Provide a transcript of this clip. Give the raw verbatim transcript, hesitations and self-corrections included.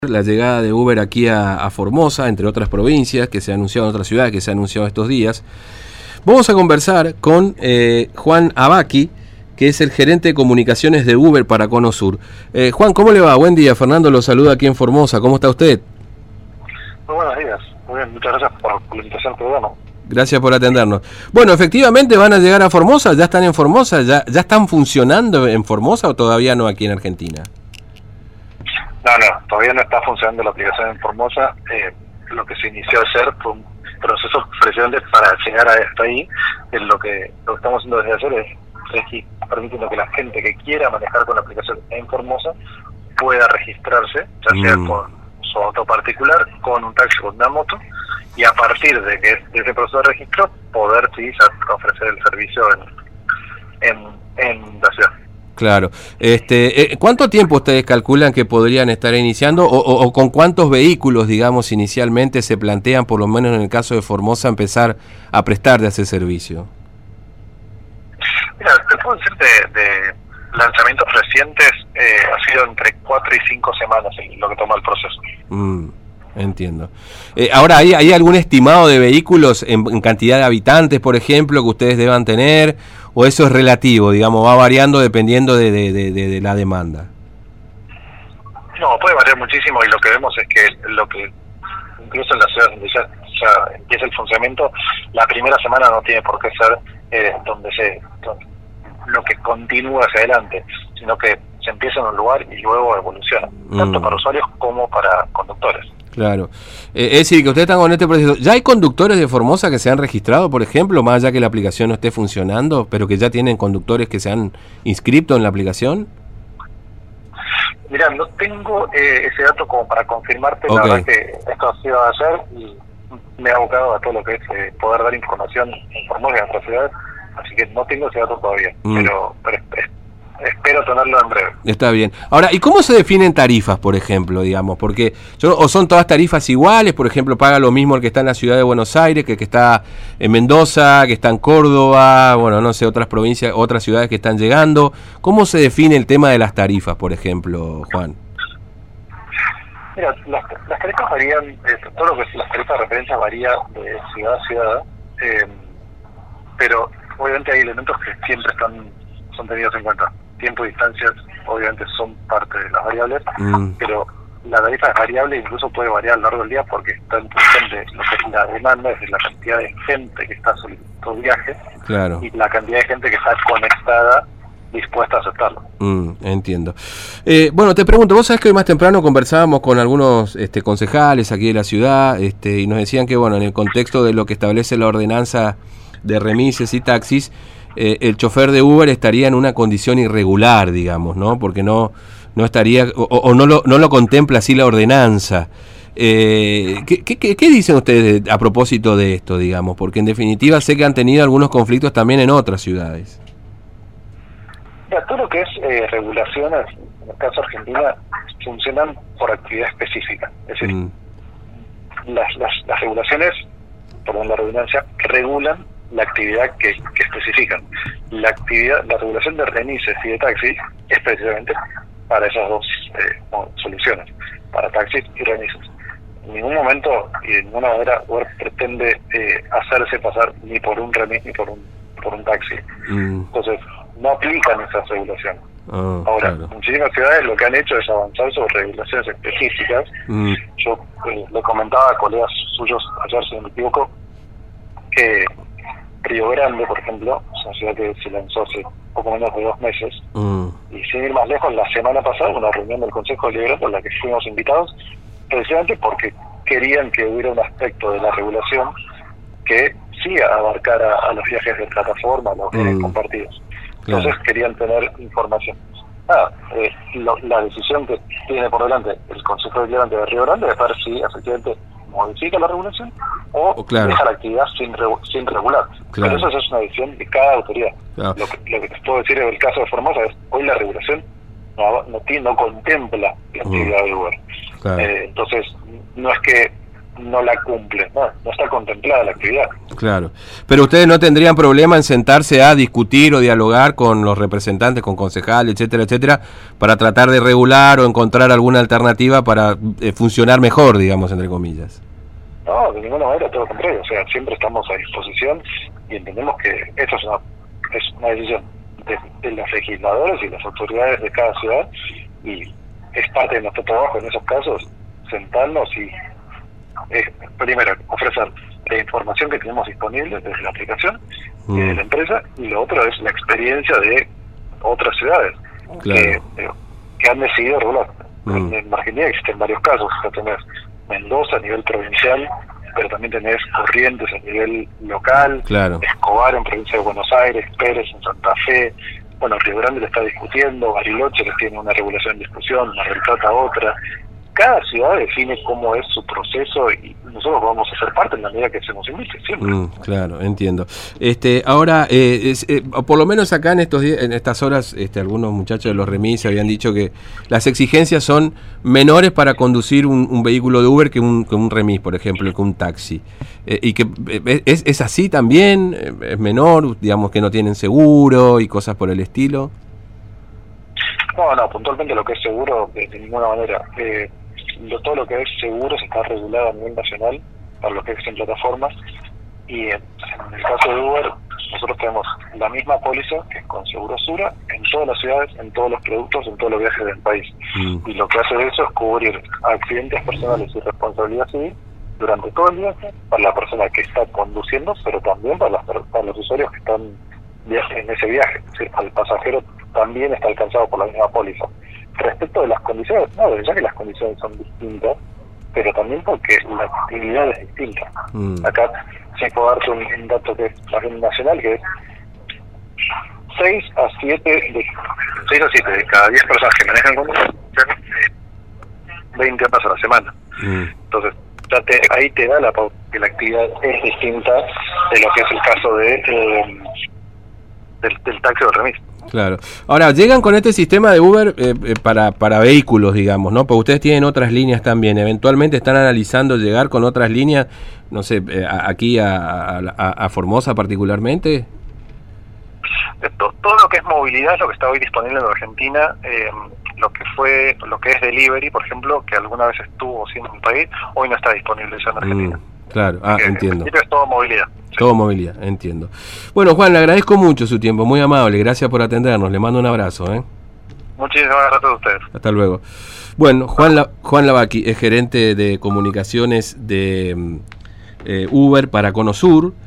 La llegada de Uber aquí a, a Formosa, entre otras provincias, que se ha anunciado en otras ciudades, que se ha anunciado estos días. Vamos a conversar con eh, Juan Abaqui, que es el gerente de comunicaciones de Uber para Cono Sur. Eh, Juan, ¿cómo le va? Buen día, Fernando lo saluda aquí en Formosa. ¿Cómo está usted? Muy buenos días. Muy bien, muchas gracias por, por la invitación al programa. Gracias por atendernos. Bueno, efectivamente van a llegar a Formosa, ya están en Formosa, ya, ya están funcionando en Formosa o todavía no aquí en Argentina. No, no, todavía no está funcionando la aplicación en Formosa. Eh, lo que se inició ayer fue un proceso precisamente para llegar a hasta ahí. En lo que lo que estamos haciendo desde ayer es, es permitiendo que la gente que quiera manejar con la aplicación en Formosa pueda registrarse, ya sea mm. con su auto particular, con un taxi, con una moto, y a partir de que de ese proceso de registro poder sí ya ofrecer el servicio en, en, en la ciudad. Claro. Este, ¿cuánto tiempo ustedes calculan que podrían estar iniciando o, o, o con cuántos vehículos, digamos, inicialmente se plantean, por lo menos en el caso de Formosa, empezar a prestar de ese servicio? Mira, te puedo decir de, de lanzamientos recientes, eh, ha sido entre cuatro y cinco semanas lo que toma el proceso. Mm, entiendo. Eh, ahora, ¿hay, ¿hay algún estimado de vehículos en, en cantidad de habitantes, por ejemplo, que ustedes deban tener? ¿O eso es relativo, digamos, va variando dependiendo de, de, de, de la demanda? No, puede variar muchísimo y lo que vemos es que lo que incluso en las ciudades donde ya, ya empieza el funcionamiento, la primera semana no tiene por qué ser eh, donde se donde, lo que continúa hacia adelante, sino que se empieza en un lugar y luego evoluciona, tanto mm. para usuarios como para conductores. Claro. Eh, es decir, que ustedes están con este proceso. ¿Ya hay conductores de Formosa que se han registrado, por ejemplo, más allá que la aplicación no esté funcionando, pero que ya tienen conductores que se han inscrito en la aplicación? Mira, no tengo eh, ese dato como para confirmarte. Okay. La verdad que esto ha sido ayer y me he abocado a todo lo que es eh, poder dar información en Formosa y en otras ciudades, así que no tengo ese dato todavía, mm. pero, pero es, espero tenerlo en breve. Está bien. Ahora, ¿y cómo se definen tarifas, por ejemplo, digamos? Porque yo, o son todas tarifas iguales, por ejemplo, paga lo mismo el que está en la ciudad de Buenos Aires, que el que está en Mendoza, que está en Córdoba, bueno, no sé, otras provincias, otras ciudades que están llegando. ¿Cómo se define el tema de las tarifas, por ejemplo, Juan? Mira, las, las tarifas varían, eh, todo lo que es las tarifas de referencia varía de ciudad a ciudad, eh, pero obviamente hay elementos que siempre están son tenidos en cuenta. Tiempo y distancias obviamente son parte de las variables, mm. pero la tarifa es variable e incluso puede variar a lo largo del día porque está en función de lo que es la demanda, es decir, la cantidad de gente que está solicitando viajes, claro, y la cantidad de gente que está conectada, dispuesta a aceptarlo. Mm, entiendo. Eh, bueno, te pregunto, vos sabés que hoy más temprano conversábamos con algunos este, concejales aquí de la ciudad este, y nos decían que, bueno, en el contexto de lo que establece la ordenanza de remises y taxis, Eh, el chofer de Uber estaría en una condición irregular, digamos, ¿no? Porque no no estaría o, o no lo no lo contempla así la ordenanza. Eh, ¿qué, qué, ¿Qué dicen ustedes a propósito de esto, digamos? Porque en definitiva sé que han tenido algunos conflictos también en otras ciudades. Mira, todo lo que es eh, regulaciones, en el caso de Argentina, funcionan por actividad específica. Es decir, mm. las, las, las regulaciones, perdón, la redundancia, regulan la actividad que, que especifican. La actividad, la regulación de remises y de taxis es precisamente para esas dos eh, soluciones, para taxis y remises. En ningún momento y de ninguna manera Uber pretende eh, hacerse pasar ni por un remis ni por un por un taxi. Mm. Entonces, no aplican esas regulaciones. Oh, Ahora, claro. Muchísimas ciudades lo que han hecho es avanzar sobre regulaciones específicas. Mm. Yo eh, le comentaba a colegas suyos ayer, si no me equivoco, que Río Grande, por ejemplo, es una ciudad que se lanzó hace poco menos de dos meses, mm. y sin ir más lejos, la semana pasada, una reunión del Consejo de Río Grande en la que fuimos invitados, precisamente porque querían que hubiera un aspecto de la regulación que sí abarcara a los viajes de plataforma, a los viajes mm. compartidos. Entonces claro. querían tener información. Ah, eh, lo, la decisión que tiene por delante el Consejo de Río Grande de Río Grande es ver si efectivamente modifica la regulación o oh, claro. deja la actividad sin re, sin regular. Claro. Pero eso es una decisión de cada autoridad. Claro. Lo, que, lo que te puedo decir en el caso de Formosa es hoy la regulación no, no, tiene, no contempla la actividad mm. de Uber. Claro. Eh, entonces, no es que no la cumple, no, no está contemplada la actividad. Claro, pero ustedes no tendrían problema en sentarse a discutir o dialogar con los representantes, con concejales, etcétera, etcétera, para tratar de regular o encontrar alguna alternativa para eh, funcionar mejor, digamos, entre comillas. No, de ninguna manera, todo lo contrario, o sea, siempre estamos a disposición y entendemos que eso es una, es una decisión de, de los legisladores y las autoridades de cada ciudad, y es parte de nuestro trabajo en esos casos sentarnos y eh, primero ofrecer la información que tenemos disponible desde la aplicación mm. y de la empresa, y lo otro es la experiencia de otras ciudades claro. que, eh, que han decidido regular. Mm. En Argentina existen varios casos, ya tenés Mendoza a nivel provincial, pero también tenés Corrientes a nivel local, claro. Escobar en provincia de Buenos Aires, Pérez en Santa Fe, bueno, Río Grande le está discutiendo, Bariloche les tiene una regulación en discusión, Mar del Plata otra. Cada ciudad define cómo es su proceso y nosotros vamos a ser parte en la medida que se nos invite, siempre. Mm, claro, entiendo. Este, ahora, eh, es, eh, por lo menos acá en estos días, en estas horas, este, algunos muchachos de los remis habían dicho que las exigencias son menores para conducir un, un vehículo de Uber que un, que un remis, por ejemplo, que un taxi. Eh, y que eh, es, es así también, es menor, digamos que no tienen seguro y cosas por el estilo. No, no, puntualmente lo que es seguro, de, de ninguna manera. Eh, lo, todo lo que es seguro se está regulado a nivel nacional para lo que es en plataformas, y en, en el caso de Uber nosotros tenemos la misma póliza que es con Seguro Sura en todas las ciudades, en todos los productos, en todos los viajes del país. Mm. Y lo que hace eso es cubrir accidentes personales y responsabilidad civil durante todo el viaje para la persona que está conduciendo, pero también para, las, para los usuarios que están en ese viaje. Es decir, al pasajero también está alcanzado por la misma póliza. Respecto de las condiciones, no, ya que las condiciones son distintas, pero también porque la actividad es distinta. Mm. Acá sí puedo darte un, un dato que es más bien nacional, que es seis a siete de cada diez personas que manejan conducción, veinte horas a la semana. Mm. Entonces, ya te, ahí te da la pauta que la actividad es distinta de lo que es el caso de eh, del, del taxi o del remis. Claro. Ahora, llegan con este sistema de Uber eh, eh, para, para vehículos, digamos, ¿no? Porque ustedes tienen otras líneas también. Eventualmente están analizando llegar con otras líneas, no sé, eh, aquí a, a, a Formosa particularmente. Esto, todo lo que es movilidad es lo que está hoy disponible en Argentina. Eh, lo que fue, lo que es delivery, por ejemplo, que alguna vez estuvo siendo en un país, hoy no está disponible ya en Argentina. Mm, claro, ah, que, entiendo. Es todo movilidad. Sí. Todo movilidad, entiendo. Bueno, Juan, le agradezco mucho su tiempo, muy amable, gracias por atendernos, le mando un abrazo. ¿eh? Muchísimas gracias a ustedes. Hasta luego. Bueno, Juan, La, Juan Lavaki es gerente de comunicaciones de eh, Uber para Conosur.